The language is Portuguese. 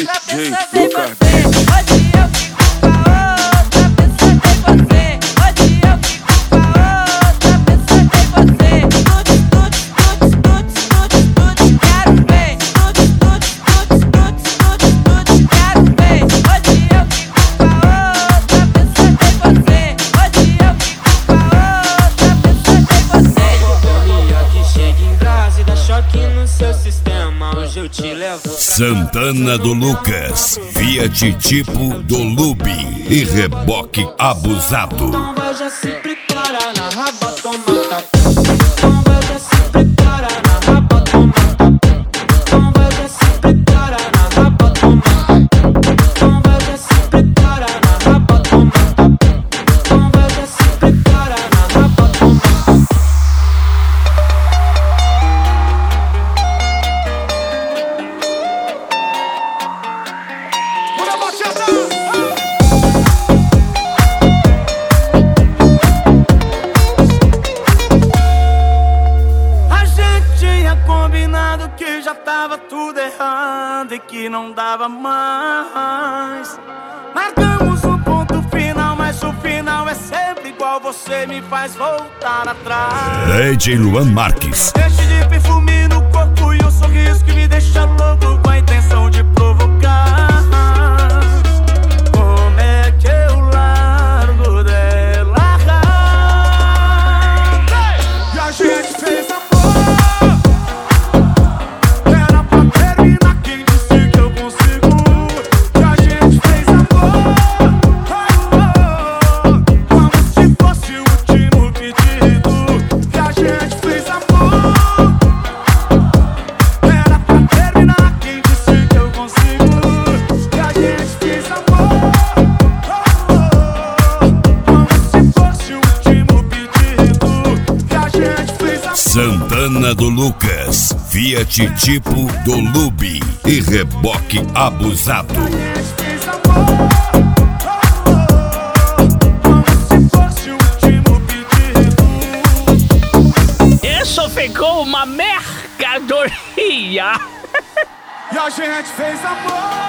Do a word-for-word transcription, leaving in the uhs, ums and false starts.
D J Hoje eu Lucas. fico com a outra, pensa em você. Hoje eu fico com a outra, pensa em você. Tuts, tuts, tuts, tuts, tuts, tuts, quero ver. Tuts, tuts, tuts, tuts, tuts, tuts, quero ver. Hoje eu fico com a outra, pensa em você. Hoje eu fico com a outra, pensa em você. Companhia que chega em brasa e dá choque no seu sistema. Hoje eu te levo. Santana do Lucas, Fiat tipo do Lubi e reboque abusado. Então vai já se prepara na raba, toma tapa. Então vai já se prepara na raba, toma tapa. Então vai já se prepara na raba, toma tapa. Então vai já se prepara na raba, toma tapa. Então vai já se prepara na raba, toma tapa. Que já tava tudo errado e que não dava mais. Marcamos um ponto final, mas o final é sempre igual. Você me faz voltar atrás. D J Luan Marques. Deixe de perfume no corpo e um sorriso que me deixa louco com a intenção de provocar. Como é que eu largo dela? E a gente fez amor. Santana do Lucas, Fiat tipo do Lubi e reboque abusado. Isso ficou uma mercadoria. E a gente fez amor.